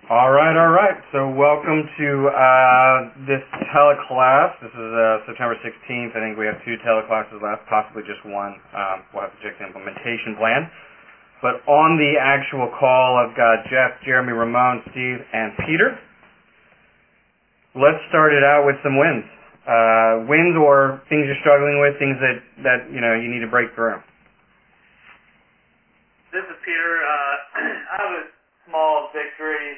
All right. So welcome to this teleclass. This is September 16th. I think we have 2 teleclasses left, possibly just one. We'll have to check the implementation plan. But on the actual call, I've got Jeff, Jeremy, Ramon, Steve, and Peter. Let's start it out with some wins. Wins or things you're struggling with, things that you need to break through. This is Peter. I have a small victory.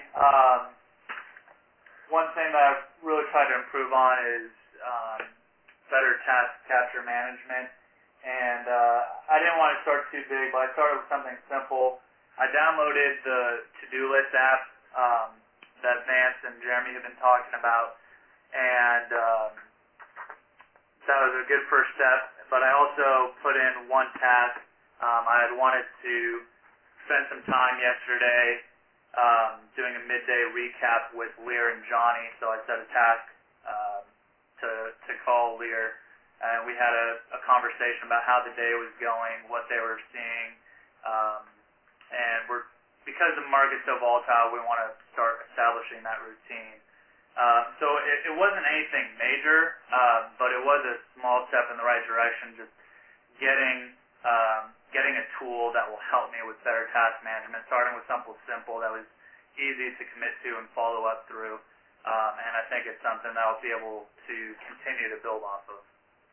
One thing that I've really tried to improve on is better task capture management. And I didn't want to start too big, but I started with something simple. I downloaded the to-do list app that Vance and Jeremy have been talking about, and that was a good first step. But I also put in one task. I had wanted to spend some time yesterday doing a midday recap with Lear and Johnny, so I set a task to call Lear, and we had a conversation about how the day was going, what they were seeing, and because the market's so volatile, we want to start establishing that routine. So it wasn't anything major, but it was a small step in the right direction, just getting a tool that will help me with better task management, starting with something simple that was easy to commit to and follow up through. And I think it's something that I'll be able to continue to build off of.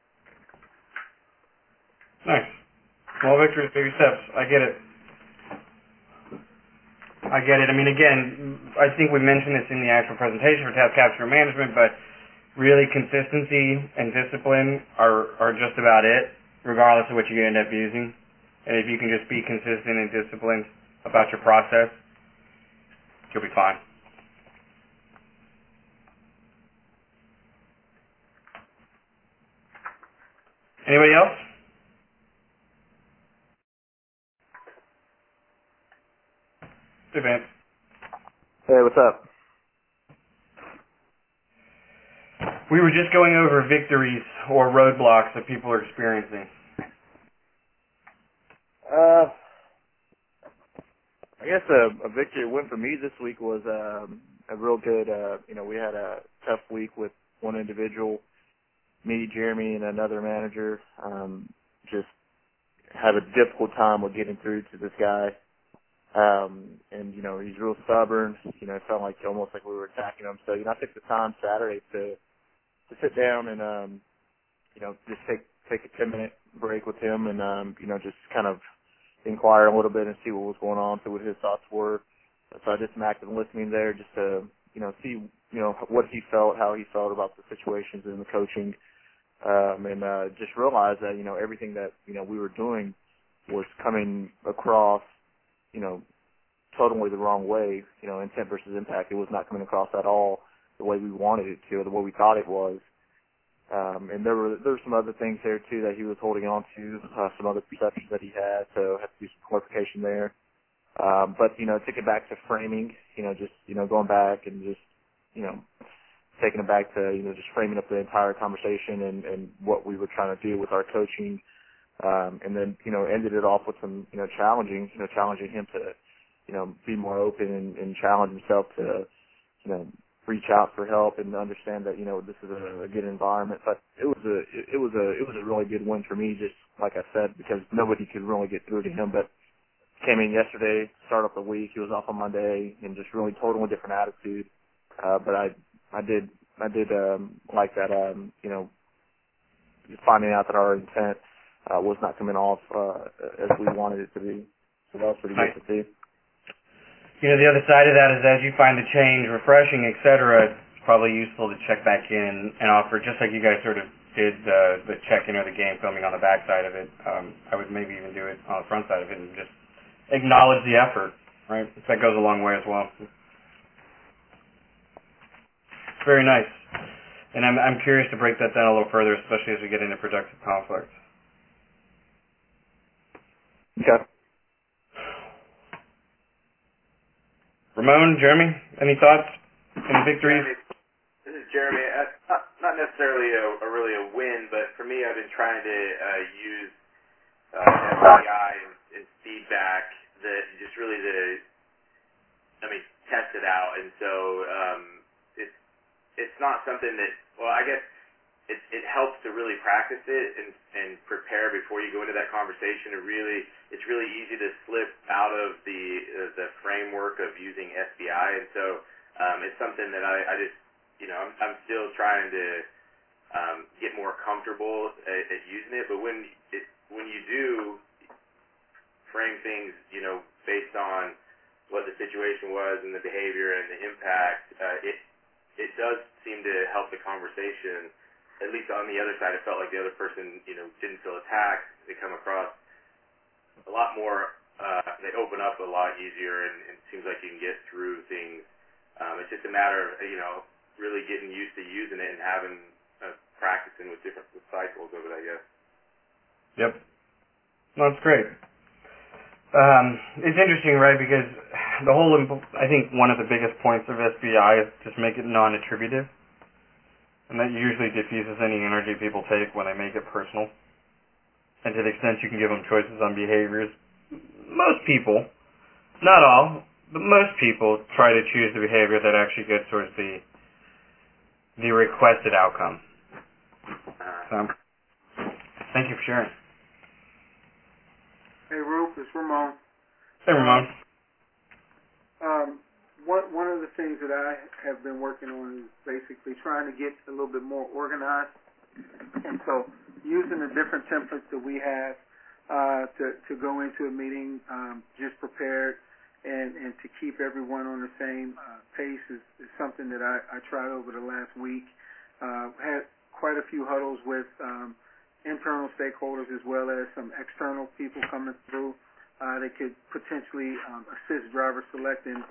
Nice. Small victories, baby steps. I get it. I mean, again, I think we mentioned this in the actual presentation for task capture management, but really consistency and discipline are just about it, regardless of what you end up using. And if you can just be consistent and disciplined about your process, you'll be fine. Anybody else? Hey, Vance. Hey, what's up? We were just going over victories or roadblocks that people are experiencing. I guess a victory win for me this week was a real good, we had a tough week with one individual, me, Jeremy, and another manager. Just had a difficult time with getting through to this guy. And, he's real stubborn. It felt like almost like we were attacking him. So, I took the time Saturday to sit down and, just take a 10-minute break with him and, just kind of inquire a little bit and see what was going on, see what his thoughts were. So I did some active listening there just to, see, what he felt, how he felt about the situations and the coaching. And just realize that, everything that, we were doing was coming across, totally the wrong way, intent versus impact. It was not coming across at all the way we wanted it to, or the way we thought it was. And there were some other things there too that he was holding on to, some other perceptions that he had, so I had to do some clarification there. But took it back to framing, just going back and just taking it back to just framing up the entire conversation and what we were trying to do with our coaching, and then ended it off with some challenging him to be more open and challenge himself to reach out for help and understand that this is a good environment. But it was a really good win for me, just like I said, because nobody could really get through to him. But came in yesterday, start off the week. He was off on Monday, and just really totally different attitude. But I did like that. Finding out that our intent was not coming off as we wanted it to be. So that was pretty good to see. The other side of that is as you find the change refreshing, et cetera, it's probably useful to check back in and offer, just like you guys sort of did the check-in or the game filming on the back side of it. I would maybe even do it on the front side of it and just acknowledge the effort, right? That goes a long way as well. Very nice. And I'm curious to break that down a little further, especially as we get into productive conflict. Okay. Ramon, Jeremy, any thoughts? Any victories? This is Jeremy. Not necessarily really a win, but for me, I've been trying to use FYI and feedback that just really test it out. And so it's not something that, well, I guess it helps to really practice it and prepare before you go into that conversation. It's really easy to slip out of the framework of using SBI, and so it's something that I just, I'm still trying to get more comfortable at using it. But when you do frame things, based on what the situation was and the behavior and the impact, it does seem to help the conversation. At least on the other side, it felt like the other person, didn't feel attacked. They come across a lot more, they open up a lot easier, and it seems like you can get through things. It's just a matter of, really getting used to using it and having, practicing with different cycles of it, I guess. Yep. Well, that's great. It's interesting, right, because I think one of the biggest points of SBI is just make it non-attributive. And that usually diffuses any energy people take when they make it personal. And to the extent you can give them choices on behaviors, most people, not all, but most people try to choose the behavior that actually gets towards the requested outcome. So, thank you for sharing. Hey, Roof, it's Ramon. Hey, Ramon. One of the things that I have been working on is basically trying to get a little bit more organized. And so using the different templates that we have to go into a meeting just prepared and to keep everyone on the same pace is something that I tried over the last week. Had quite a few huddles with internal stakeholders as well as some external people coming through that could potentially assist driver select, and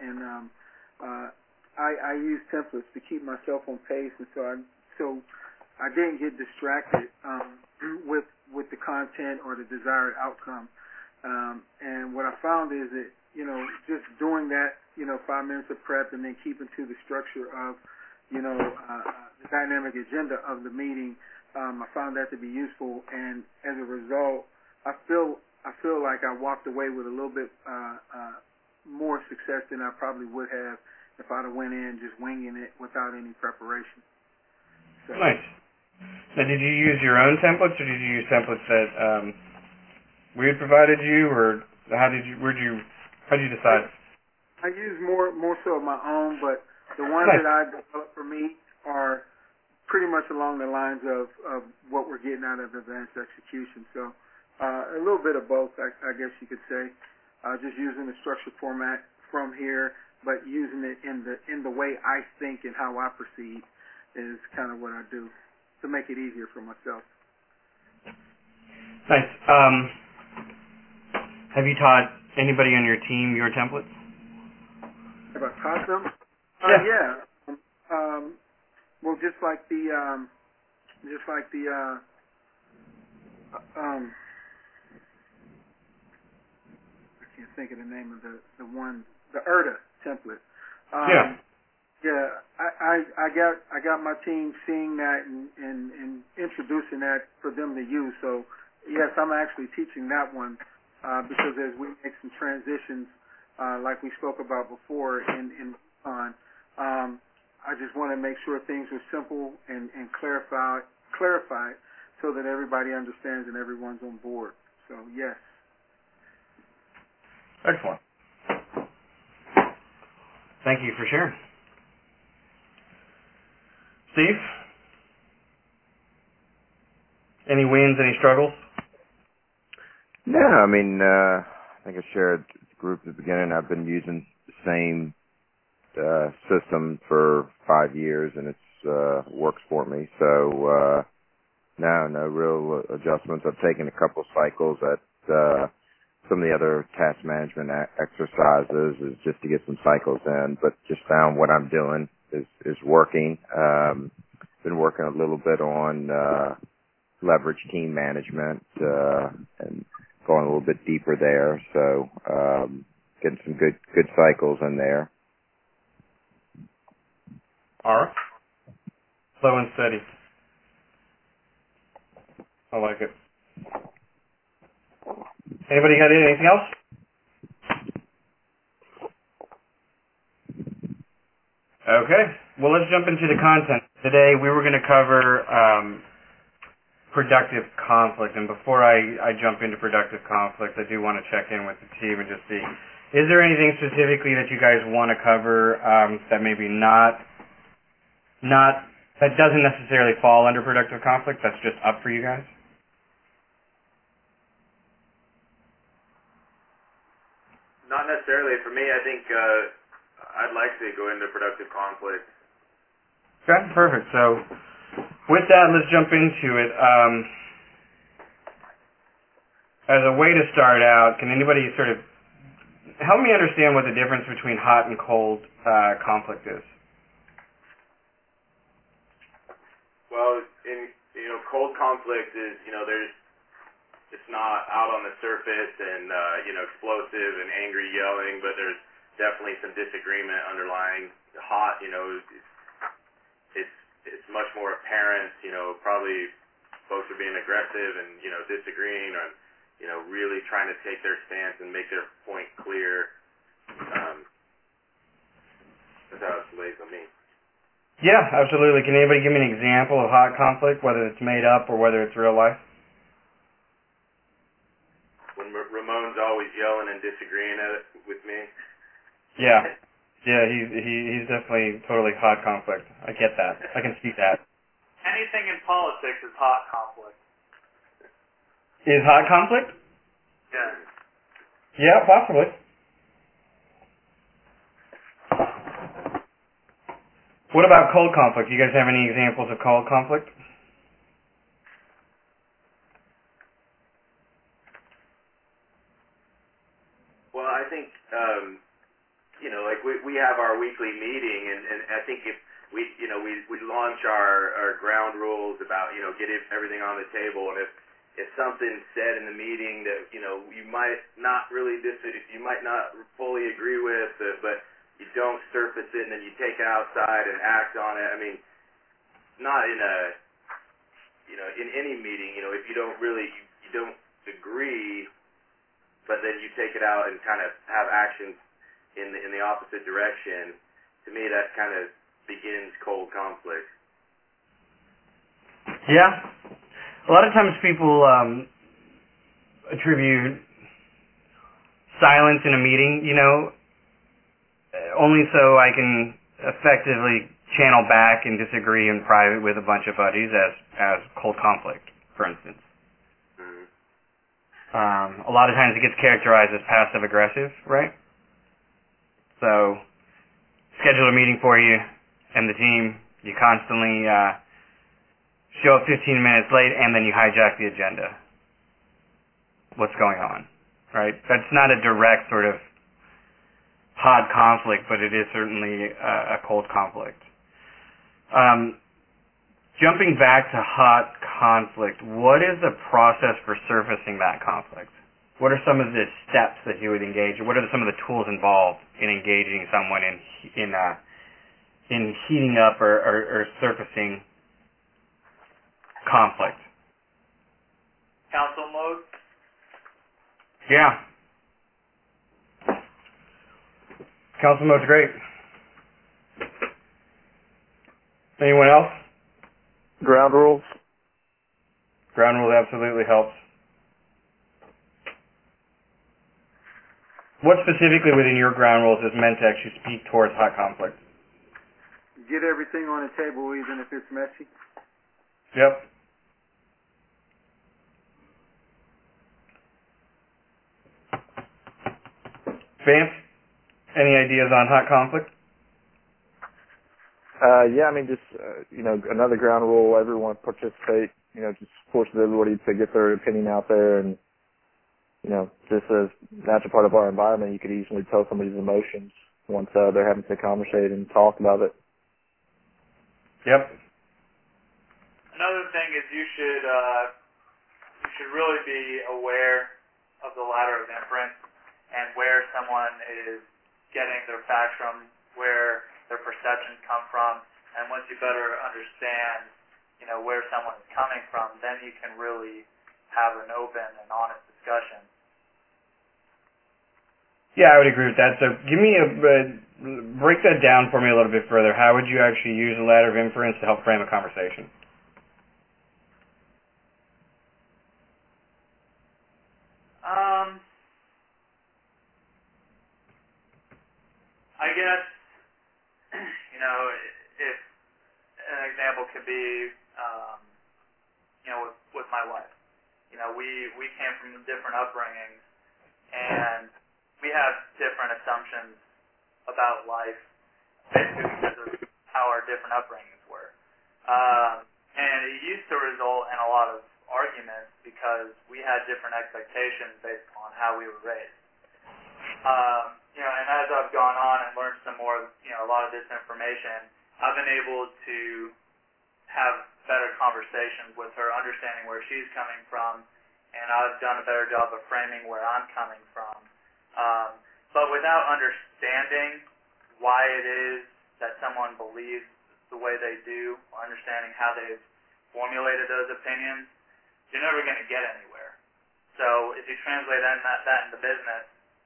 I use templates to keep myself on pace, and so I didn't get distracted with the content or the desired outcome. And what I found is that just doing that 5 minutes of prep and then keeping to the structure of the dynamic agenda of the meeting, I found that to be useful, and as a result, I feel like I walked away with a little bit more success than I probably would have if I'd have went in just winging it without any preparation. So, nice. Now, did you use your own templates, or did you use templates that we had provided you, or how did you decide? I use more so of my own, but the ones nice. that I developed for me are pretty much along the lines of what we're getting out of advanced execution. So a little bit of both, I guess you could say. Just using the structured format from here, but using it in the way I think and how I proceed is kind of what I do to make it easier for myself. Nice. Have you taught anybody on your team your templates? Have I taught them? Yeah. Well, just like the I can't think of the name of the one, the ERDA template. Yeah. Yeah, I got my team seeing that and introducing that for them to use. So yes, I'm actually teaching that one because as we make some transitions, like we spoke about before in I just want to make sure things are simple and clarified so that everybody understands and everyone's on board. So yes. Excellent. Thank you for sharing. Steve? Any wins, any struggles? No, I mean, I think I shared with the group at the beginning. I've been using the same system for 5 years, and it's works for me. So no real adjustments. I've taken a couple cycles at some of the other task management exercises is just to get some cycles in, but just found what I'm doing is working. Been working a little bit on leverage team management and going a little bit deeper there. So getting some good cycles in there. All right. Slow and steady. I like it. Anybody got anything else? Okay. Well, let's jump into the content. Today we were going to cover productive conflict. And before I jump into productive conflict, I do want to check in with the team and just see, is there anything specifically that you guys want to cover that maybe that doesn't necessarily fall under productive conflict, that's just up for you guys? Not necessarily. For me, I think I'd like to go into productive conflict. Okay, perfect. So with that, let's jump into it. As a way to start out, can anybody sort of help me understand what the difference between hot and cold conflict is? Well, cold conflict is, it's not out on the surface and, explosive and angry yelling, but there's definitely some disagreement underlying. Hot, it's much more apparent, probably folks are being aggressive and, disagreeing or, really trying to take their stance and make their point clear. That's how it relates to me. Yeah, absolutely. Can anybody give me an example of hot conflict, whether it's made up or whether it's real life? When Ramon's always yelling and disagreeing with me. Yeah, he's definitely totally hot conflict. I get that. I can see that. Anything in politics is hot conflict. Is hot conflict? Yeah. Yeah, possibly. What about cold conflict? Do you guys have any examples of cold conflict? Well, I think, like we have our weekly meeting, and I think if we launch our ground rules about, get everything on the table, and if something's said in the meeting that, you might not really you might not fully agree with, but you don't surface it and then you take it outside and act on it. I mean, not in a, in any meeting, if you don't really, you don't agree, but then you take it out and kind of have actions in the opposite direction, to me that kind of begins cold conflict. Yeah. A lot of times people attribute silence in a meeting, only so I can effectively channel back and disagree in private with a bunch of buddies as cold conflict, for instance. Mm-hmm. A lot of times it gets characterized as passive-aggressive, right? So, schedule a meeting for you and the team. You constantly show up 15 minutes late, and then you hijack the agenda. What's going on, right? That's not a direct sort of hot conflict, but it is certainly a cold conflict. Jumping back to hot conflict, what is the process for surfacing that conflict? What are some of the steps that you would engage? What are some of the tools involved in engaging someone in heating up or surfacing conflict? Council mode? Yeah. Council mode's great. Anyone else? Ground rules. Ground rule absolutely helps. What specifically within your ground rules is meant to actually speak towards hot conflict? Get everything on the table, even if it's messy. Yep. Vance, any ideas on hot conflict? Yeah, I mean, just, another ground rule, everyone participate, just forces everybody to get their opinion out there, and, just as a natural part of our environment, you could easily tell somebody's emotions once they're having to conversate and talk about it. Yep. Another thing is you should really be aware of the ladder of inference and where someone is getting their facts from, where their perceptions come from, and once you better understand, where someone is coming from, then you can really have an open and honest discussion. Yeah, I would agree with that. So give me break that down for me a little bit further. How would you actually use a ladder of inference to help frame a conversation? I guess, if an example could be, with my wife. We came from different upbringings, and we have different assumptions about life, basically because of how our different upbringings were. And it used to result in a lot of arguments because we had different expectations based on how we were raised. And as I've gone on and learned some more, a lot of this information, I've been able to have better conversations with her, understanding where she's coming from, and I've done a better job of framing where I'm coming from. But without understanding why it is that someone believes the way they do, or understanding how they've formulated those opinions, you're never going to get anywhere. So if you translate that into business,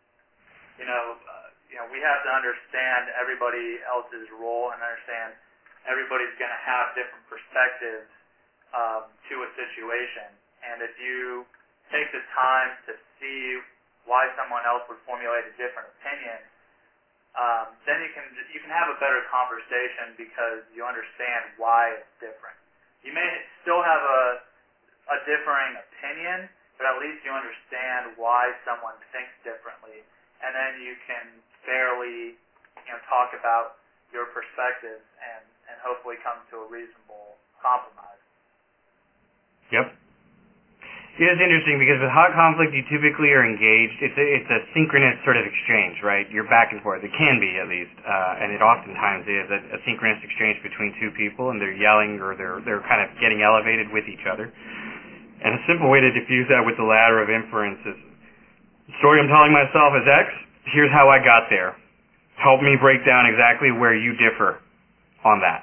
we have to understand everybody else's role and understand everybody's going to have different perspectives to a situation. And if you take the time to see why someone else would formulate a different opinion, then you can have a better conversation because you understand why it's different. You may still have a differing opinion, but at least you understand why someone thinks differently, and then you can fairly talk about your perspectives and hopefully come to a reasonable compromise. Yep. It is interesting because with hot conflict, you typically are engaged. It's a synchronous sort of exchange, right? You're back and forth. It can be, at least, and it oftentimes is a synchronous exchange between two people, and they're yelling or they're kind of getting elevated with each other. And a simple way to diffuse that with the ladder of inference is, the story I'm telling myself is X. Here's how I got there. Help me break down exactly where you differ on that.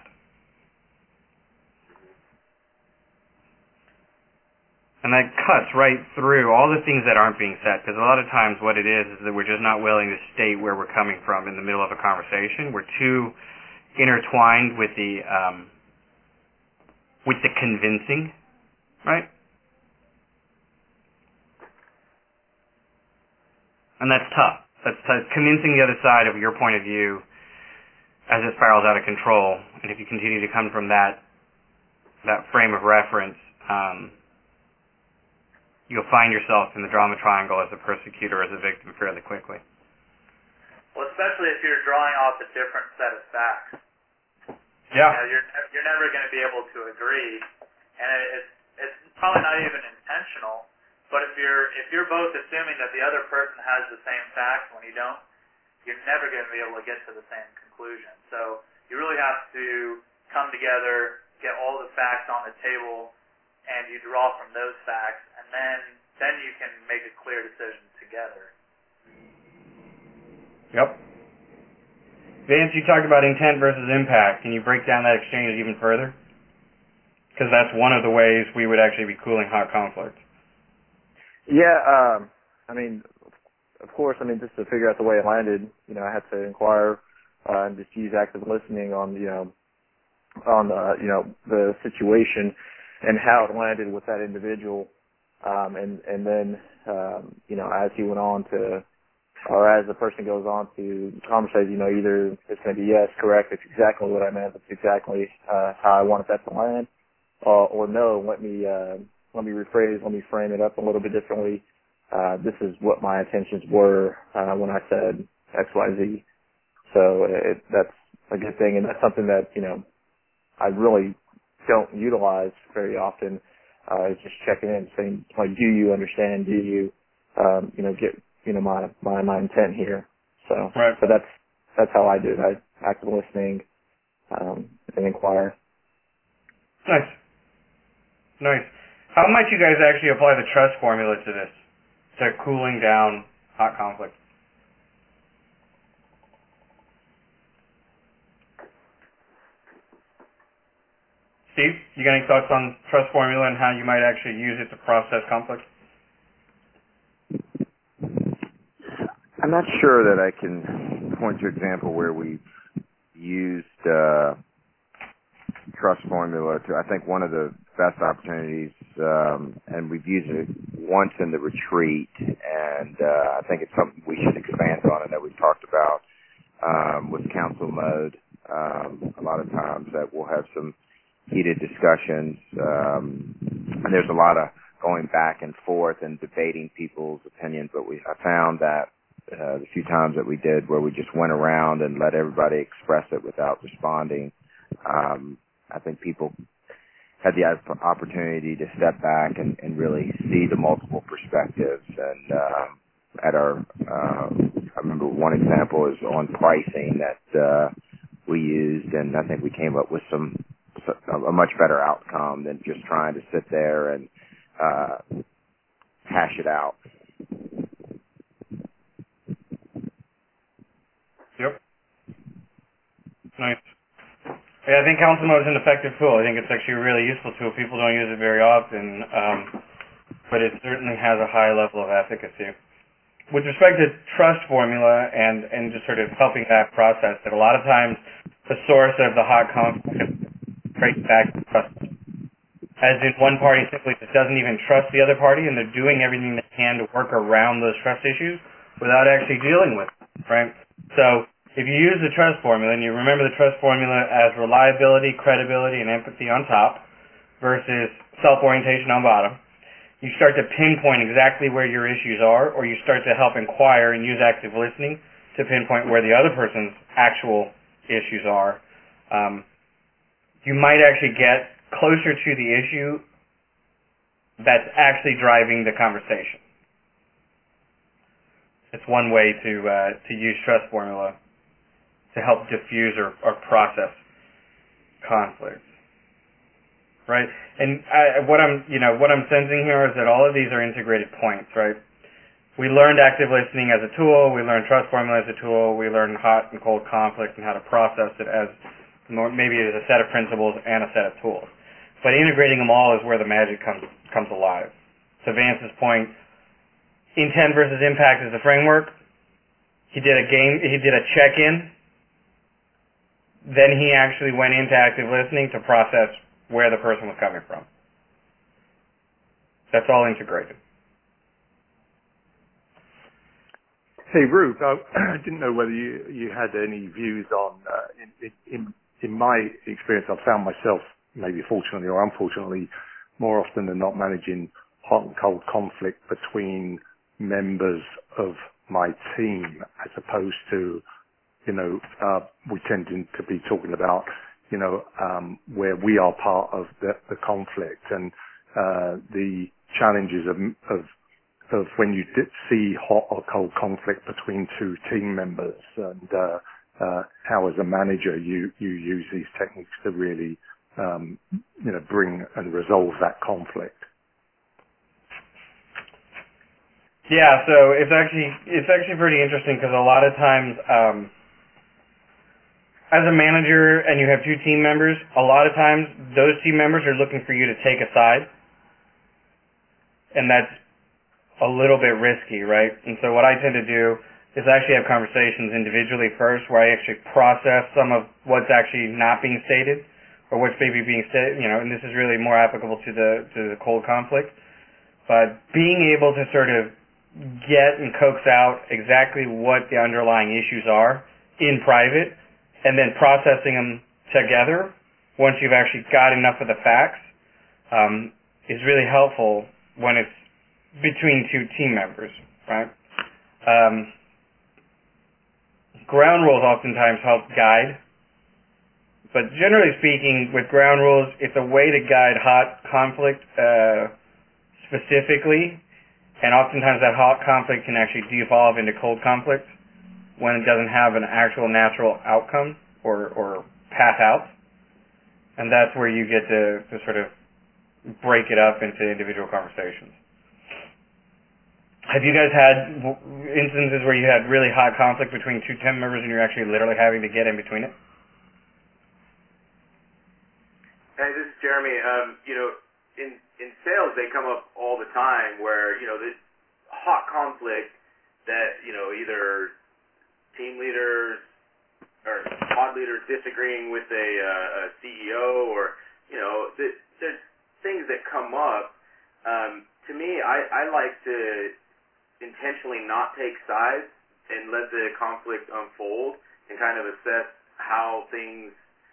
And that cuts right through all the things that aren't being said, because a lot of times what it is that we're just not willing to state where we're coming from in the middle of a conversation. We're too intertwined with the convincing, right? And that's tough. That's convincing the other side of your point of view as it spirals out of control. And if you continue to come from that frame of reference, you'll find yourself in the drama triangle as a persecutor, as a victim fairly quickly. Well, especially if you're drawing off a different set of facts. Yeah. You're never going to be able to agree, and it's probably not even intentional. But if you're both assuming that the other person has the same facts when you don't, you're never going to be able to get to the same conclusion. So you really have to come together, get all the facts on the table, and you draw from those facts, and then you can make a clear decision together. Yep. Vance, you talked about intent versus impact. Can you break down that exchange even further? Because that's one of the ways we would actually be cooling hot conflict. Yeah, of course, just to figure out the way it landed, I had to inquire and just use active listening on, the situation and how it landed with that individual. And then, as he went on to, or as the person goes on to conversate, either it's going to be yes, correct, it's exactly what I meant, it's exactly how I wanted that to land, or no, let me rephrase, let me frame it up a little bit differently. This is what my intentions were when I said X, Y, Z. So that's a good thing, and that's something that I really don't utilize very often. Is just checking in, saying, like, do you understand? Do you, get my intent here? So, right. So that's how I do it. I active listening and inquire. Nice. How might you guys actually apply the trust formula to this, to cooling down hot conflict? Steve, you got any thoughts on trust formula and how you might actually use it to process conflict? I'm not sure that I can point to an example where we've used trust formula to. I think one of the best opportunities, and we've used it once in the retreat, and I think it's something we should expand on and that we've talked about with council mode. A lot of times that we'll have some heated discussions, and there's a lot of going back and forth and debating people's opinions, but I found that the few times that we did where we just went around and let everybody express it without responding, I think people had the opportunity to step back and really see the multiple perspectives. And at our, I remember one example is on pricing that we used, and I think we came up with a much better outcome than just trying to sit there and hash it out. Yep. Nice. Yeah, I think council mode is an effective tool. I think it's actually a really useful tool. People don't use it very often, but it certainly has a high level of efficacy. With respect to trust formula and just sort of helping that process, that a lot of times the source of the hot conflict is traced back to trust. As in, one party simply just doesn't even trust the other party, and they're doing everything they can to work around those trust issues without actually dealing with them, right? So if you use the trust formula, and you remember the trust formula as reliability, credibility, and empathy on top versus self-orientation on bottom, you start to pinpoint exactly where your issues are, or you start to help inquire and use active listening to pinpoint where the other person's actual issues are. You might actually get closer to the issue that's actually driving the conversation. It's one way to use trust formula to help diffuse or process conflicts, right? And what I'm sensing here is that all of these are integrated points, right? We learned active listening as a tool. We learned trust formula as a tool. We learned hot and cold conflict and how to process it as maybe as a set of principles and a set of tools. But integrating them all is where the magic comes alive. To Vance's point, intent versus impact is the framework. He did a check-in. Then he actually went into active listening to process where the person was coming from. That's all integrated. Hey, Roop, I didn't know whether you had any views on, in my experience, I've found myself, maybe fortunately or unfortunately, more often than not managing hot and cold conflict between members of my team as opposed to, we tending to be talking about, where we are part of the conflict and the challenges of when you see hot or cold conflict between two team members and how as a manager you use these techniques to really bring and resolve that conflict. Yeah, so it's actually pretty interesting because a lot of times as a manager and you have two team members, a lot of times those team members are looking for you to take a side, and that's a little bit risky, right? And so what I tend to do is actually have conversations individually first where I actually process some of what's actually not being stated or what's maybe being stated, and this is really more applicable to the cold conflict. But being able to sort of get and coax out exactly what the underlying issues are in private and then processing them together once you've actually got enough of the facts is really helpful when it's between two team members, right? Ground rules oftentimes help guide, but generally speaking, with ground rules, it's a way to guide hot conflict specifically, and oftentimes that hot conflict can actually devolve into cold conflict when it doesn't have an actual natural outcome or path out, and that's where you get to sort of break it up into individual conversations. Have you guys had instances where you had really hot conflict between two team members and you're actually literally having to get in between it? Hey, this is Jeremy. In sales, they come up all the time where, this hot conflict that, either team leaders or pod leaders disagreeing with a CEO, or, there's things that come up. To me, I like to intentionally not take sides and let the conflict unfold and kind of assess how things,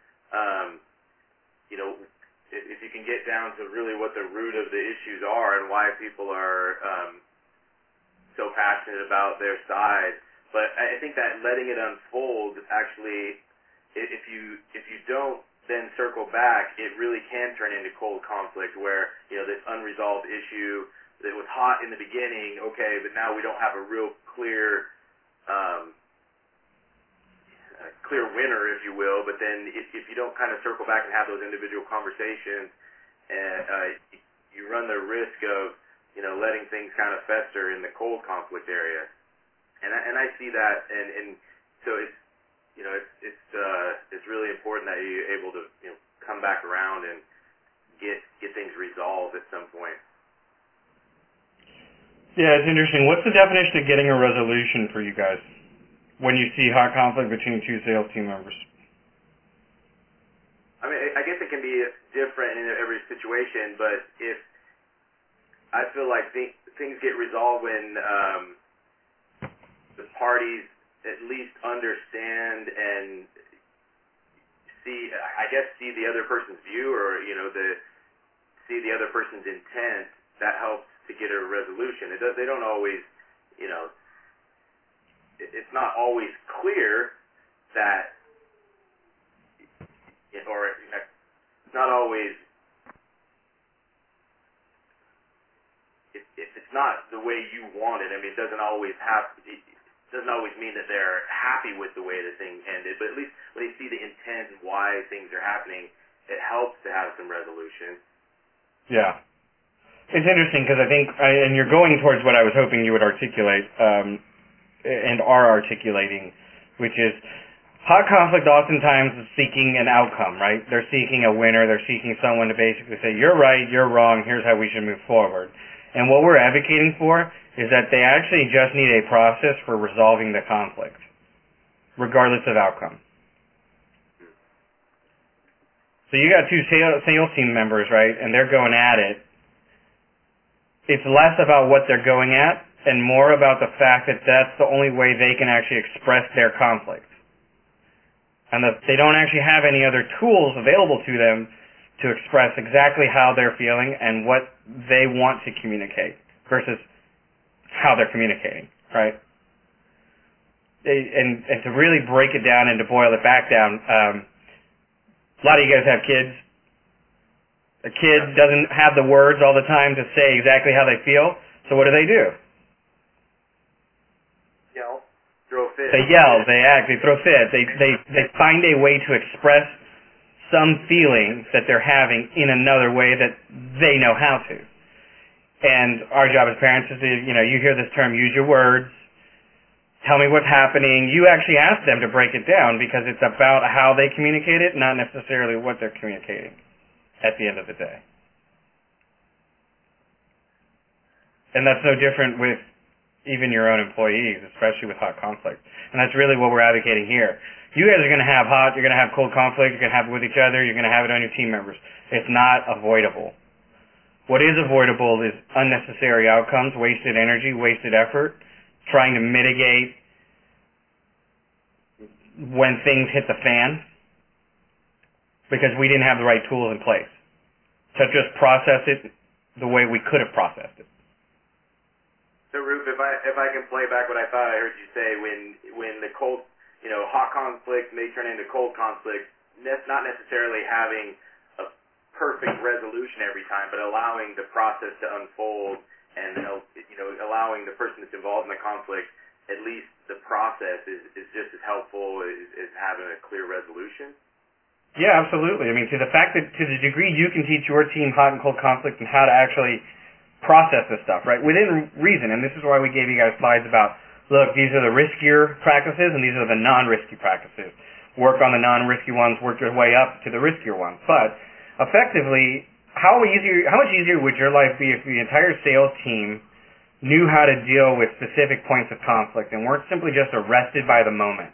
if you can get down to really what the root of the issues are and why people are so passionate about their side. But I think that letting it unfold, actually, if you don't then circle back, it really can turn into cold conflict where, this unresolved issue that was hot in the beginning, okay, but now we don't have a real clear winner, if you will. But then if you don't kind of circle back and have those individual conversations, you run the risk of, letting things kind of fester in the cold conflict area. And I see that, and so it's really important that you're able to come back around and get things resolved at some point. Yeah, it's interesting. What's the definition of getting a resolution for you guys when you see hot conflict between two sales team members? I mean, I guess it can be different in every situation, but if I feel like things get resolved when the parties at least understand and see the other person's view, or see the other person's intent, that helps to get a resolution. They don't always, it's not always clear that, or it's not always, if it's not the way you want it, I mean, it doesn't always mean that they're happy with the way the thing ended, but at least when they see the intent and why things are happening, it helps to have some resolution. Yeah. It's interesting because I think, and you're going towards what I was hoping you would articulate, and are articulating, which is hot conflict oftentimes is seeking an outcome, right? They're seeking a winner. They're seeking someone to basically say, you're right, you're wrong, here's how we should move forward. And what we're advocating for is that they actually just need a process for resolving the conflict, regardless of outcome. So you got two sales team members, right, and they're going at it. It's less about what they're going at and more about the fact that that's the only way they can actually express their conflict. And that they don't actually have any other tools available to them to express exactly how they're feeling and what they want to communicate versus how they're communicating, right? And to really break it down and to boil it back down, a lot of you guys have kids. A kid doesn't have the words all the time to say exactly how they feel, so what do? Yell, throw a fit. They yell, they act, they throw fits. They find a way to express some feeling that they're having in another way that they know how to. And our job as parents is to, you hear this term, use your words, tell me what's happening. You actually ask them to break it down because it's about how they communicate it, not necessarily what they're communicating at the end of the day. And that's no different with even your own employees, especially with hot conflict. And that's really what we're advocating here. You guys are going to have hot, you're going to have cold conflict, you're going to have it with each other, you're going to have it on your team members. It's not avoidable. What is avoidable is unnecessary outcomes, wasted energy, wasted effort, trying to mitigate when things hit the fan because we didn't have the right tools in place to just process it the way we could have processed it. So, Roof, if I can play back what I thought I heard you say, when the cold, hot conflict may turn into cold conflict, not necessarily having a perfect resolution every time, but allowing the process to unfold and allowing the person that's involved in the conflict, at least the process is just as helpful as having a clear resolution. Yeah, absolutely. I mean, to the degree you can teach your team hot and cold conflict and how to actually process this stuff, right? Within reason, and this is why we gave you guys slides about, look, these are the riskier practices and these are the non-risky practices. Work on the non-risky ones, work your way up to the riskier ones. But effectively, how much easier would your life be if the entire sales team knew how to deal with specific points of conflict and weren't simply just arrested by the moment,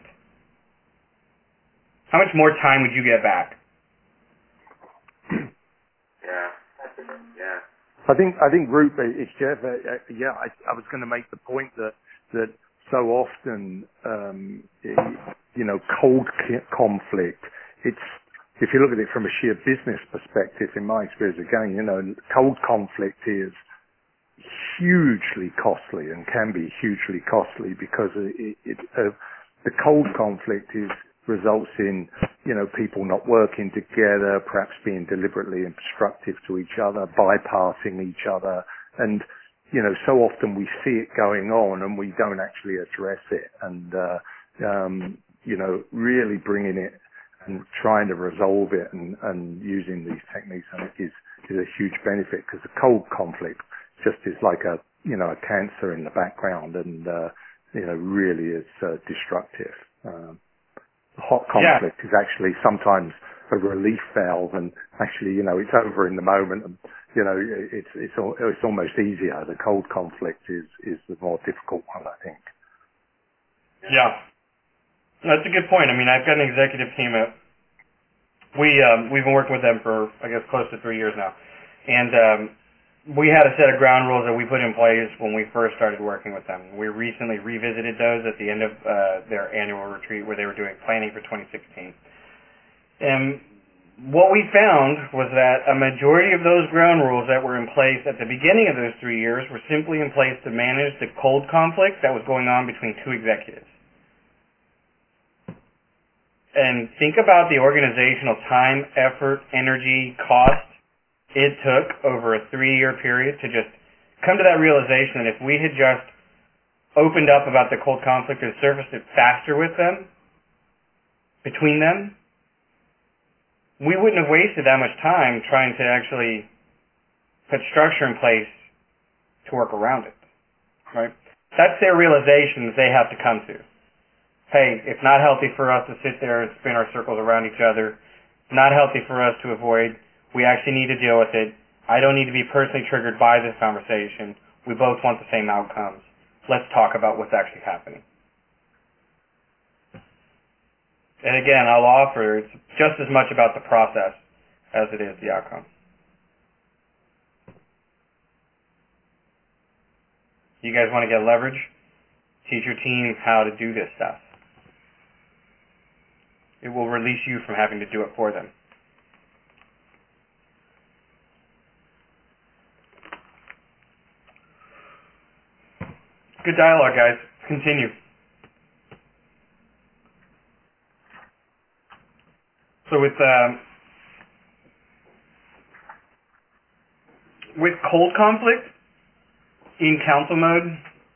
how much more time would you get back? Yeah. I think Roop, it's Jeff. I was going to make the point that so often, cold conflict. If you look at it from a sheer business perspective, in my experience, again, cold conflict is hugely costly and can be hugely costly because the cold conflict results in people not working together, perhaps being deliberately obstructive to each other, bypassing each other, and so often we see it going on and we don't actually address it, and really bringing it and trying to resolve it and using these techniques, I think, is a huge benefit, because the cold conflict just is like a cancer in the background, and really is destructive. Hot conflict is actually sometimes a relief valve, and actually it's over in the moment, and it's almost easier. The cold conflict is the more difficult one, I think. Yeah. That's a good point. I mean, I've got an executive team we've been working with them for, I guess, close to 3 years now. And we had a set of ground rules that we put in place when we first started working with them. We recently revisited those at the end of their annual retreat where they were doing planning for 2016. And what we found was that a majority of those ground rules that were in place at the beginning of those 3 years were simply in place to manage the cold conflict that was going on between two executives. And think about the organizational time, effort, energy, cost it took over a 3-year period to just come to that realization that if we had just opened up about the cold conflict and surfaced it faster with them, between them, we wouldn't have wasted that much time trying to actually put structure in place to work around it, right? That's their realization that they have to come to. Hey, it's not healthy for us to sit there and spin our circles around each other. It's not healthy for us to avoid. We actually need to deal with it. I don't need to be personally triggered by this conversation. We both want the same outcomes. Let's talk about what's actually happening. And again, I'll offer it's just as much about the process as it is the outcome. You guys want to get leverage? Teach your team how to do this stuff. It will release you from having to do it for them. Good dialogue, guys. Continue. So with cold conflict in council mode,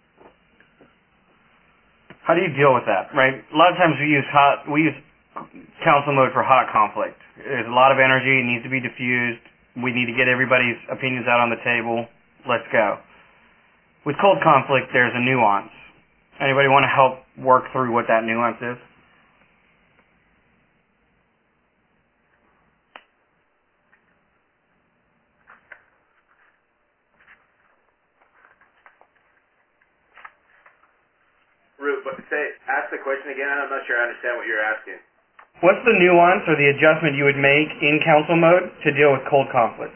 how do you deal with that, right? A lot of times we use council mode for hot conflict. There's a lot of energy, it needs to be diffused. We need to get everybody's opinions out on the table. Let's go. With cold conflict, there's a nuance. Anybody want to help work through what that nuance is? Roop, ask the question again. I'm not sure I understand what you're asking. What's the nuance or the adjustment you would make in council mode to deal with cold conflict?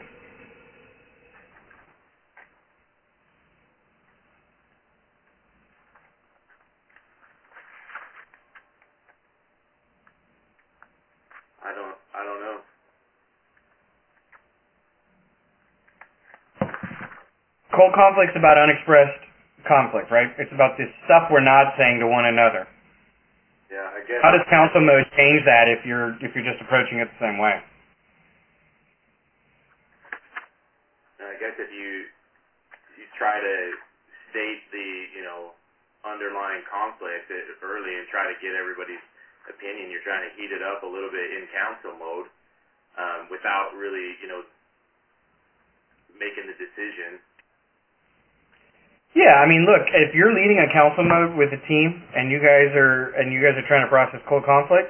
I don't know. Cold conflict's about unexpressed conflict, right? It's about this stuff we're not saying to one another. Yeah, I guess. How does council mode change that if you're just approaching it the same way? I guess if you try to state the underlying conflict early and try to get everybody's opinion, you're trying to heat it up a little bit in council mode without really making the decision. Yeah, I mean, look, if you're leading a council mode with a team and you guys are trying to process cold conflict,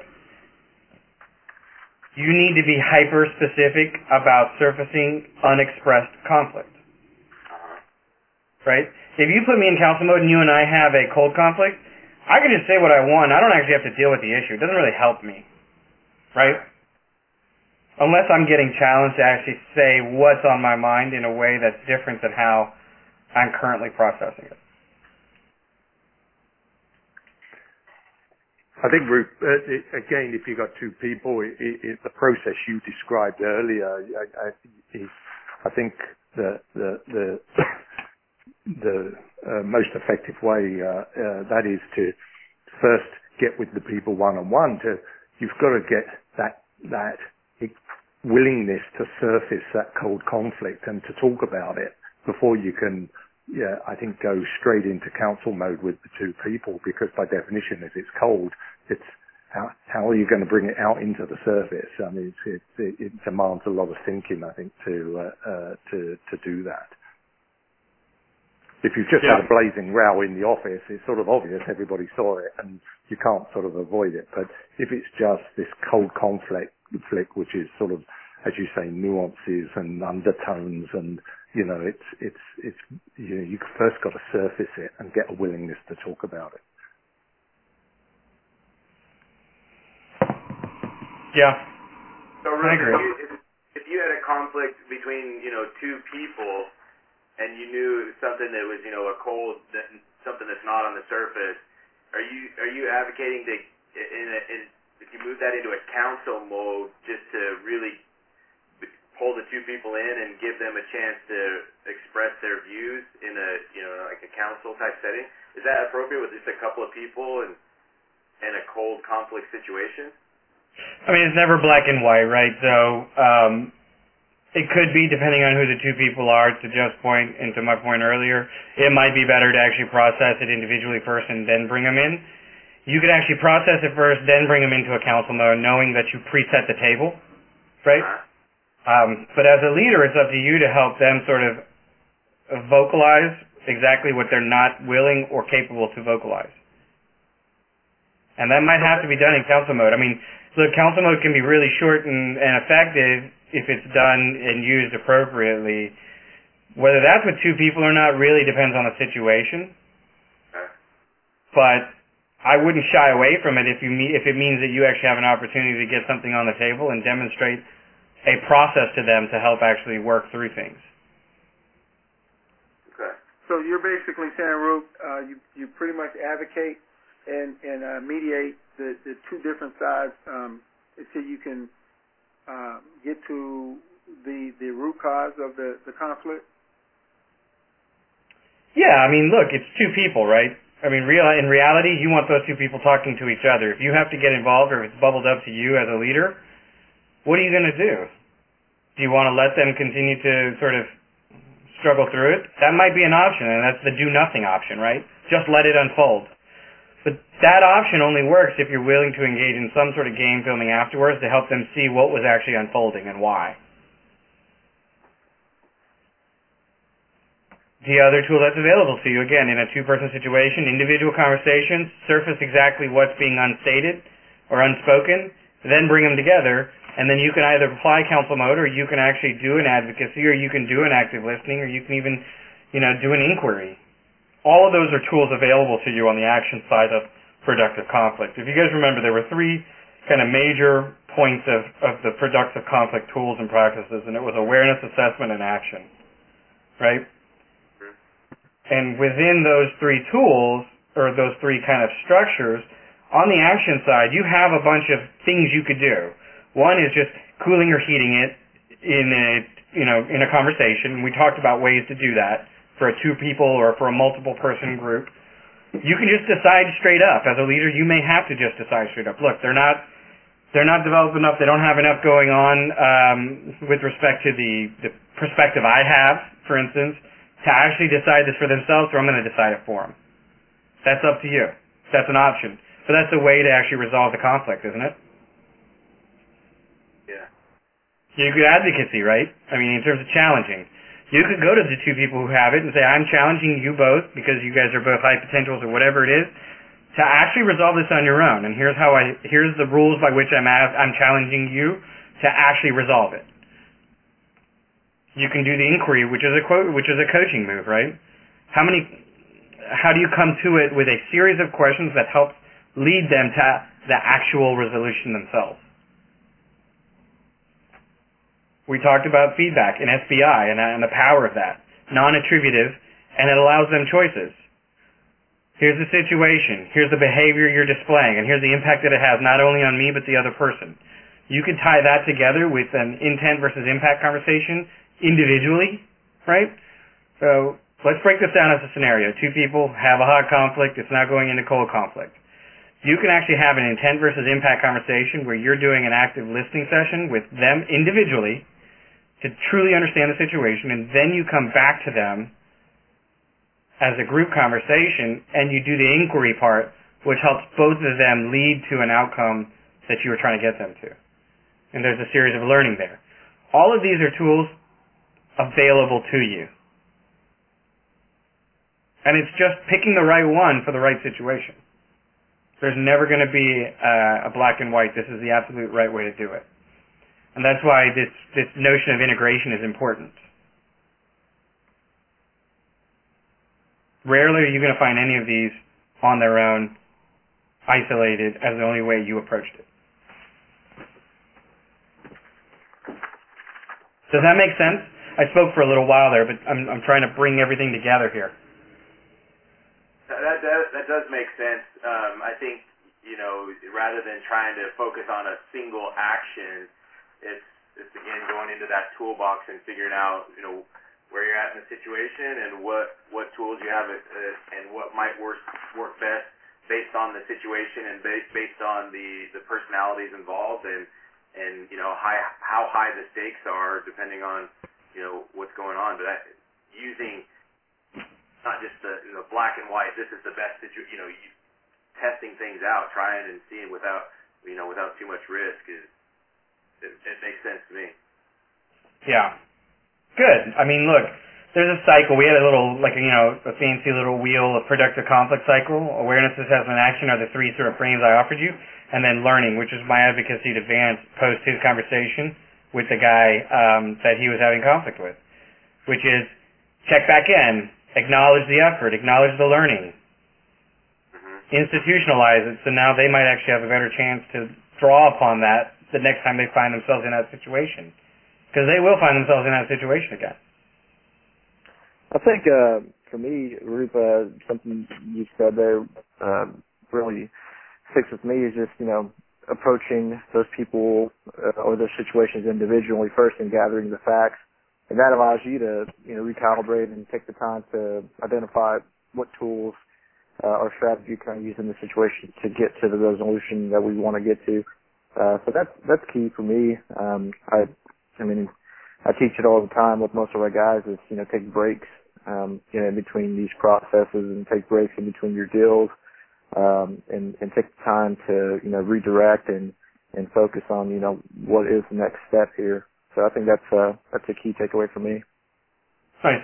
you need to be hyper specific about surfacing unexpressed conflict. Right? If you put me in council mode and you and I have a cold conflict, I can just say what I want. I don't actually have to deal with the issue. It doesn't really help me, right? Unless I'm getting challenged to actually say what's on my mind in a way that's different than how I'm currently processing it. I think, Ruth, again, if you've got two people, the process you described earlier, I think the most effective way that is to first get with the people one-on-one. You've got to get that willingness to surface that cold conflict and to talk about it before you can, I think, go straight into council mode with the two people, because by definition, if it's cold, it's how are you going to bring it out into the surface? I mean, it demands a lot of thinking, I think, to do that. If you've just had a blazing row in the office, it's sort of obvious, everybody saw it, and you can't sort of avoid it. But if it's just this cold conflict, which is sort of, as you say, nuances and undertones, and it's you first got to surface it and get a willingness to talk about it. Yeah. So, I agree. if you had a conflict between two people, and you knew something that was a cold, something that's not on the surface, are you advocating to if you move that into a council mode, just to really pull the two people in and give them a chance to express their views in a like a council type setting? Is that appropriate with just a couple of people and a cold conflict situation? I mean, it's never black and white, right? So it could be, depending on who the two people are, to Jeff's point and to my point earlier, it might be better to actually process it individually first and then bring them in. You could actually process it first, then bring them into a council mode, knowing that you preset the table, right? But as a leader, it's up to you to help them sort of vocalize exactly what they're not willing or capable to vocalize. And that might have to be done in council mode. I mean, look, council mode can be really short and effective if it's done and used appropriately. Whether that's with two people or not really depends on the situation. But I wouldn't shy away from it if it means that you actually have an opportunity to get something on the table and demonstrate a process to them to help actually work through things. Okay. So you're basically saying, Roop, you pretty much advocate and mediate the two different sides until you can get to the root cause of the conflict? Yeah, I mean, look, it's two people, right? I mean, in reality, you want those two people talking to each other. If you have to get involved or if it's bubbled up to you as a leader, what are you going to do? Do you want to let them continue to sort of struggle through it? That might be an option, and that's the do-nothing option, right? Just let it unfold. But that option only works if you're willing to engage in some sort of game filming afterwards to help them see what was actually unfolding and why. The other tool that's available to you, again, in a two-person situation, individual conversations, surface exactly what's being unstated or unspoken, then bring them together, and then you can either apply council mode, or you can actually do an advocacy, or you can do an active listening, or you can even, do an inquiry. All of those are tools available to you on the action side of productive conflict. If you guys remember, there were three kind of major points of the productive conflict tools and practices, and it was awareness, assessment, and action, right? And within those three tools, or those three kind of structures, on the action side, you have a bunch of things you could do. One is just cooling or heating it in a conversation. We talked about ways to do that for a two people or for a multiple person group. You can just decide straight up. As a leader, you may have to just decide straight up. Look, they're not developed enough. They don't have enough going on with respect to the perspective I have, for instance, to actually decide this for themselves, or I'm going to decide it for them. That's up to you. That's an option. But that's a way to actually resolve the conflict, isn't it? Yeah. You could advocacy, right? I mean, in terms of challenging. You could go to the two people who have it and say, I'm challenging you both, because you guys are both high potentials or whatever it is, to actually resolve this on your own. And here's the rules by which I'm challenging you to actually resolve it. You can do the inquiry, which is a coaching move, right? How many how do you come to it with a series of questions that help lead them to the actual resolution themselves? We talked about feedback in SBI and the power of that, non-attributive, and it allows them choices. Here's the situation, here's the behavior you're displaying, and here's the impact that it has not only on me but the other person. You can tie that together with an intent versus impact conversation individually, right? So let's break this down as a scenario. Two people have a hot conflict, it's now going into cold conflict. You can actually have an intent versus impact conversation where you're doing an active listening session with them individually to truly understand the situation, and then you come back to them as a group conversation and you do the inquiry part, which helps both of them lead to an outcome that you were trying to get them to. And there's a series of learning there. All of these are tools available to you. And it's just picking the right one for the right situation. There's never going to be a black and white, this is the absolute right way to do it. And that's why this notion of integration is important. Rarely are you going to find any of these on their own, isolated, as the only way you approached it. Does that make sense? I spoke for a little while there, but I'm trying to bring everything together here. That does make sense. I think, rather than trying to focus on a single action, it's again going into that toolbox and figuring out, where you're at in the situation and what tools you have and what might work best based on the situation and based on the personalities involved and how high the stakes are depending on what's going on. But using not just the black and white, this is the best situation. Testing things out, trying and seeing without too much risk it makes sense to me. Yeah. Good. I mean, look, there's a cycle. We had a little, a fancy little wheel of productive conflict cycle. Awareness, assessment, action are the three sort of frames I offered you. And then learning, which is my advocacy to Vance post his conversation with the guy that he was having conflict with, which is check back in, acknowledge the effort, acknowledge the learning, institutionalize it so now they might actually have a better chance to draw upon that the next time they find themselves in that situation. Because they will find themselves in that situation again. I think, for me, Rupa, something you said there really sticks with me is just, approaching those people or those situations individually first and gathering the facts. And that allows you to, recalibrate and take the time to identify what tools or strategy can I use in the situation to get to the resolution that we want to get to. So that's key for me. I teach it all the time with most of our guys is, take breaks, in between these processes and take breaks in between your deals, and take the time to, redirect and focus on, what is the next step here. So I think that's a key takeaway for me. Nice.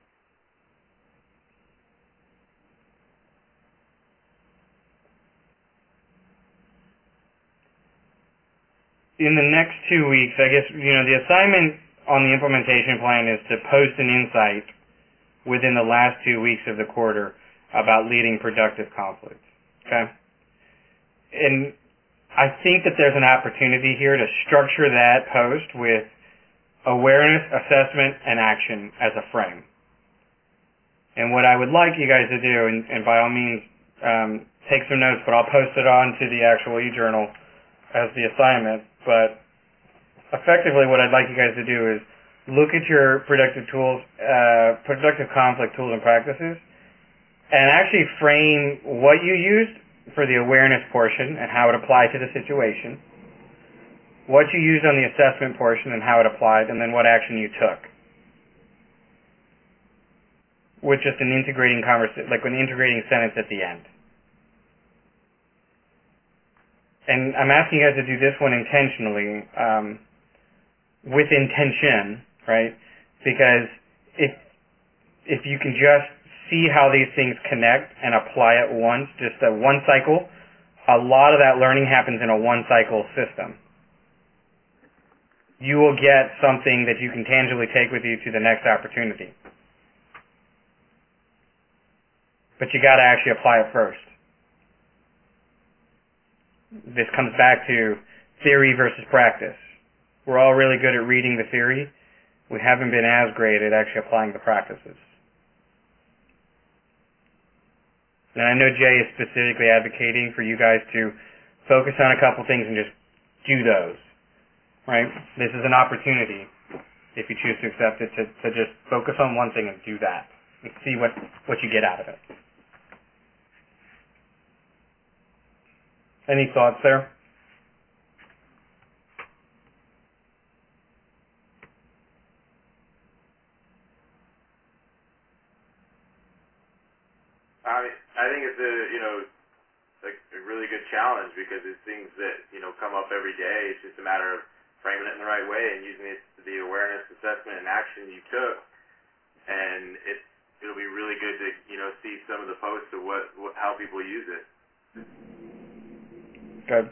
In the next 2 weeks, I guess, the assignment on the implementation plan is to post an insight within the last 2 weeks of the quarter about leading productive conflict. Okay? And I think that there's an opportunity here to structure that post with awareness, assessment, and action as a frame. And what I would like you guys to do, and by all means, take some notes, but I'll post it on to the actual e-journal as the assignment, but effectively what I'd like you guys to do is look at your productive conflict tools and practices, and actually frame what you used for the awareness portion and how it applied to the situation, what you used on the assessment portion and how it applied, and then what action you took. With just an integrating an integrating sentence at the end. And I'm asking you guys to do this one intentionally, with intention, right? Because if you can just see how these things connect and apply it once, just a one cycle, a lot of that learning happens in a one cycle system. You will get something that you can tangibly take with you to the next opportunity. but you got to actually apply it first. This comes back to theory versus practice. We're all really good at reading the theory. We haven't been as great at actually applying the practices. And I know Jay is specifically advocating for you guys to focus on a couple things and just do those. Right? This is an opportunity, if you choose to accept it, to just focus on one thing and do that and see what you get out of it. Any thoughts there? I think it's a really good challenge because it's things that come up every day. It's just a matter of framing it in the right way and using the awareness, assessment, and action you took. And it'll be really good to see some of the posts of how people use it. Good.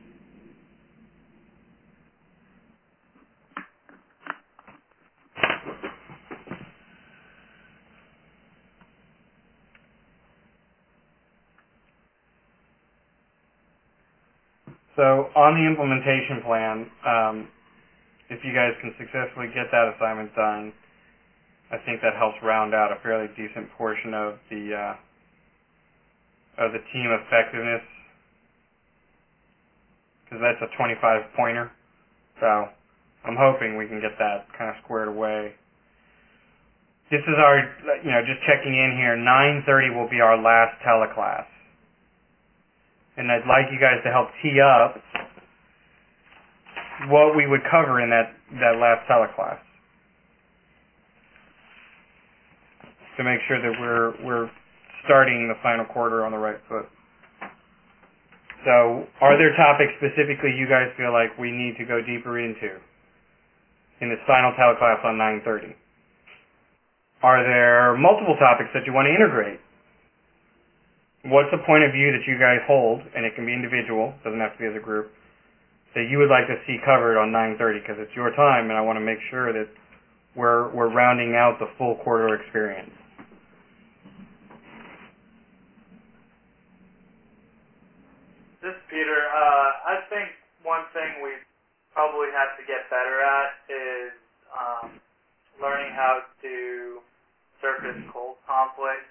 So on the implementation plan, if you guys can successfully get that assignment done, I think that helps round out a fairly decent portion of the team effectiveness, because that's a 25-pointer. So I'm hoping we can get that kind of squared away. This is our, just checking in here, 9:30 will be our last teleclass. And I'd like you guys to help tee up what we would cover in that last teleclass, to make sure that we're starting the final quarter on the right foot. So, are there topics specifically you guys feel like we need to go deeper into in this final teleclass on 9:30? Are there multiple topics that you want to integrate? What's the point of view that you guys hold, and it can be individual, doesn't have to be as a group, that you would like to see covered on 9:30, because it's your time, and I want to make sure that we're rounding out the full quarter experience. This is Peter. I think one thing we probably have to get better at is learning how to surface cold conflicts.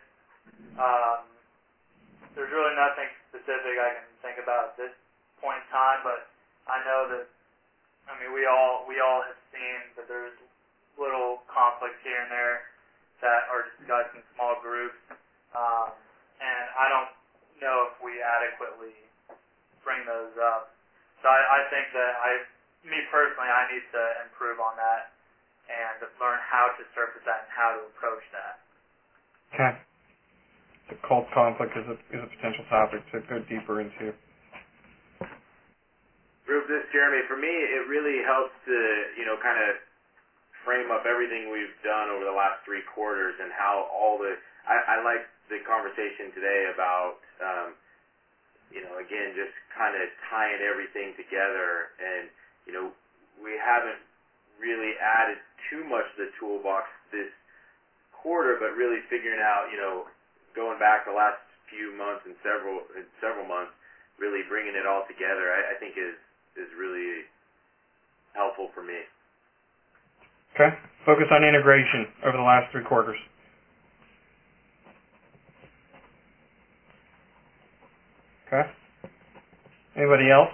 There's really nothing specific I can think about at this point in time, but I know that, we all have seen that there's little conflicts here and there that are discussed in small groups, and I don't know if we adequately bring those up. So I think that me personally, I need to improve on that and learn how to surface that and how to approach that. Okay. The cult conflict is a potential topic to go deeper into. Group, this is Jeremy. For me, it really helps to kind of frame up everything we've done over the last 3 quarters and how I like the conversation today about again, just kind of tying everything together. And we haven't really added too much to the toolbox this quarter, but really figuring out going back the last few months and several months, really bringing it all together, I think is really helpful for me. Okay. Focus on integration over the last 3 quarters. Okay. Anybody else?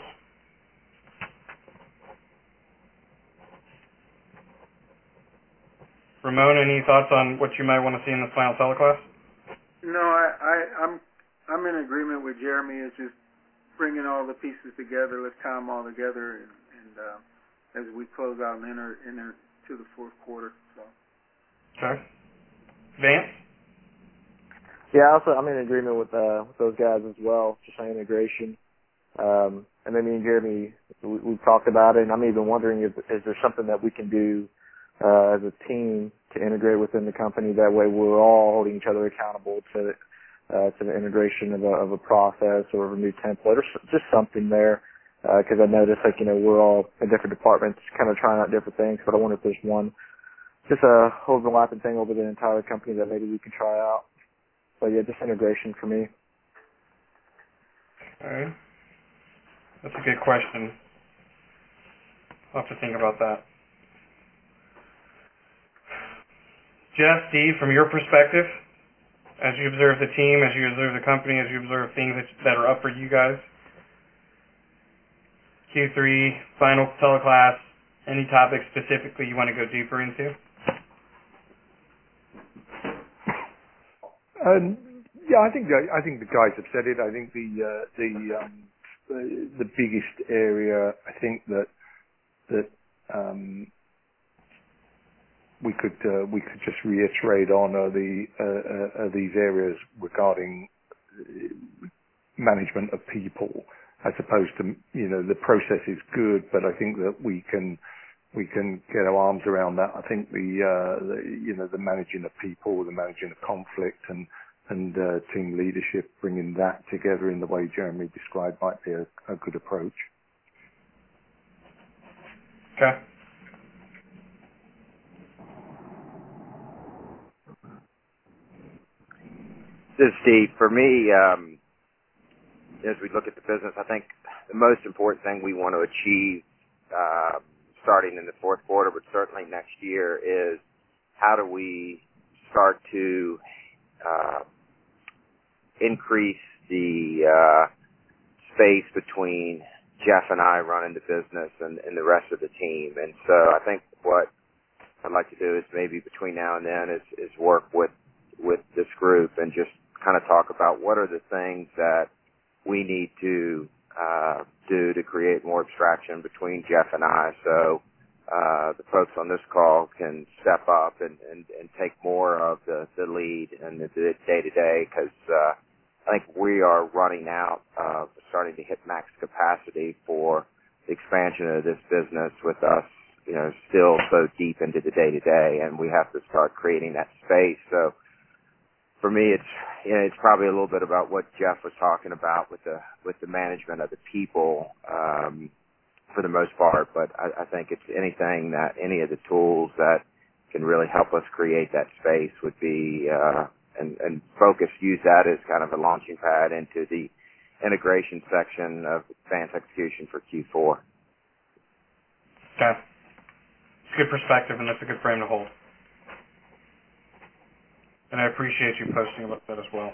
Ramon, any thoughts on what you might want to see in this final teleclass? No, I'm in agreement with Jeremy. It's just bringing all the pieces together. Let's tie them all together, and as we close out and enter to the 4th quarter. So. Okay. Vance? Yeah, I'm in agreement with those guys as well. Just on integration. And then me and Jeremy, we've talked about it, and I'm even wondering is there something that we can do as a team to integrate within the company. That way we're all holding each other accountable to the integration of a process or of a new template or just something there. Because I noticed, we're all in different departments kind of trying out different things, but I wonder if there's one, just a overlapping thing over the entire company that maybe we can try out. But yeah, just integration for me. Okay. That's a good question. I'll have to think about that. Jeff, Steve, from your perspective, as you observe the team, as you observe the company, as you observe things that are up for you guys, Q3, final teleclass, any topics specifically you want to go deeper into? Yeah, I think the guys have said it. I think the biggest area I think that we could just reiterate on are these areas regarding management of people, as opposed to, the process is good, but I think that we can get our arms around that. I think the managing of people, the managing of conflict, and team leadership, bringing that together in the way Jeremy described might be a good approach. Okay. This is Steve. For me, as we look at the business, I think the most important thing we want to achieve starting in the fourth quarter, but certainly next year, is how do we start to increase the space between Jeff and I running the business and the rest of the team. And so I think what I'd like to do is maybe between now and then is work with this group and just kind of talk about what are the things that we need to do to create more abstraction between Jeff and I, so the folks on this call can step up and take more of the lead and the day-to-day, because I think we are running out, starting to hit max capacity for the expansion of this business with us, still so deep into the day-to-day, and we have to start creating that space. So for me, it's probably a little bit about what Jeff was talking about with the management of the people, for the most part. But I think it's any of the tools that can really help us create that space would be, and focus, use that as kind of a launching pad into the integration section of advanced execution for Q4. Okay. It's a good perspective, and that's a good frame to hold. And I appreciate you posting about that as well.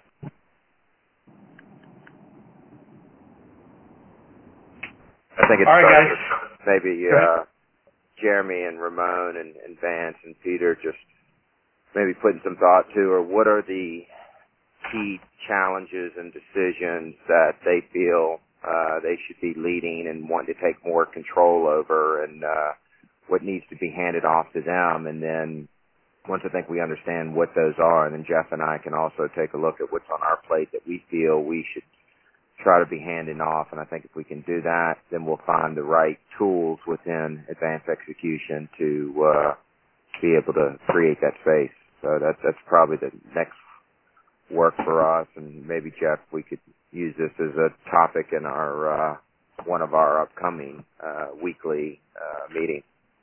I think it's all right, guys. Maybe Jeremy and Ramon and Vance and Peter just maybe putting some thought to, or what are the key challenges and decisions that they feel they should be leading and want to take more control over, and what needs to be handed off to them. And then once I think we understand what those are, and then Jeff and I can also take a look at what's on our plate that we feel we should try to be handing off. And I think if we can do that, then we'll find the right tools within advanced execution to be able to create that space. So that's probably the next work for us. And maybe, Jeff, we could use this as a topic in our one of our upcoming weekly meetings.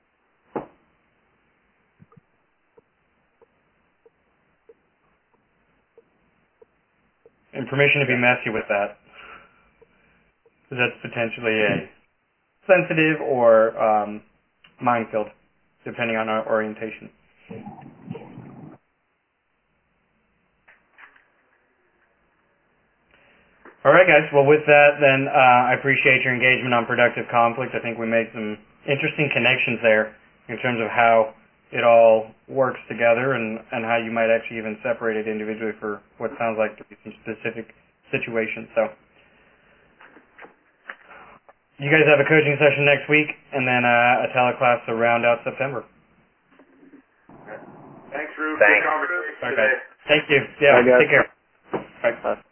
And permission to be messy with that, because that's potentially a sensitive or minefield, depending on our orientation. All right, guys. Well, with that, then I appreciate your engagement on productive conflict. I think we made some interesting connections there in terms of how it all works together and how you might actually even separate it individually for what sounds like to be some specific situations. So you guys have a coaching session next week and then a teleclass to round out September. Thanks, Rube. Thanks. Good conversation Okay. today. Thank you. Yeah, take care. Bye.